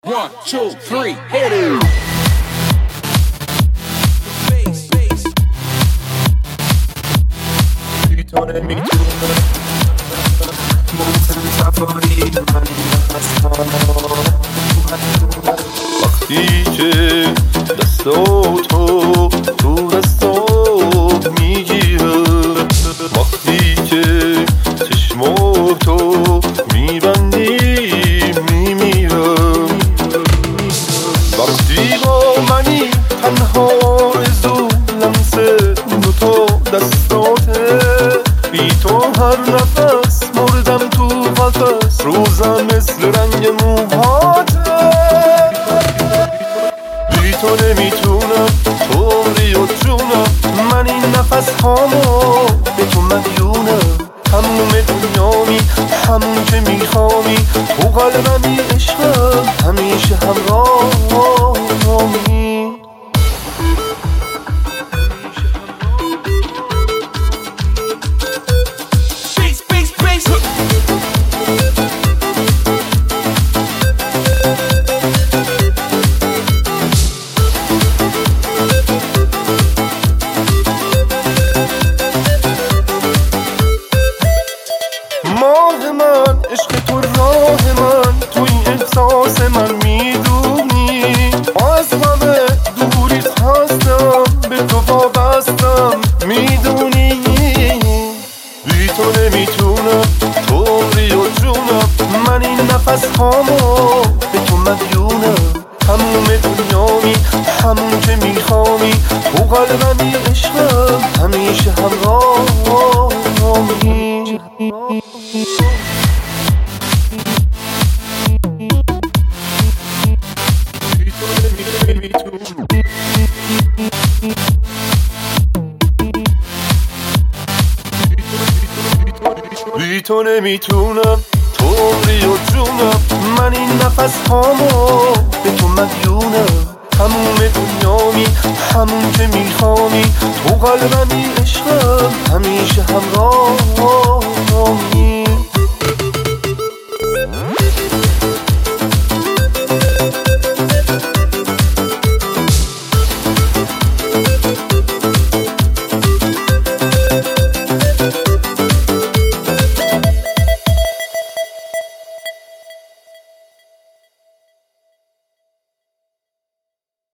1, 2, 3, hit it. وقتی که دستاتو تو دستات میگیرم، وقتی که چشماتو میبندی میمیرم، وقتی با منی تنها آرزو لمس دوتا دستاته، بی تو هر نفس مردم تو قفس، روزم مثل رنگ موهاته، بی تو نمیتونم تو عمری و جونم، من این نفس هامو به تو مدیونم، تموم دنیامی همون که میخوامی، تو قلبمی عشقم همیشه همراهی. ماه من عشق تو راه من، توی احساس من میدونی، از همه دوری هستم به تو وابستم میدونی، بی تو نمیتونم تو عمری و جونم، من این نفس هامو به تو مدیونم، تموم دنیامی همون که میخوامی، تو قلبمی عشقم همیشه همراهی. بی تو نمیتونم تو عمری و جونم، من این نفس هامو به تو مدیونم، تموم دنیامی همون که میخوامی، تو قلبمی عشقم همیشه همراهی.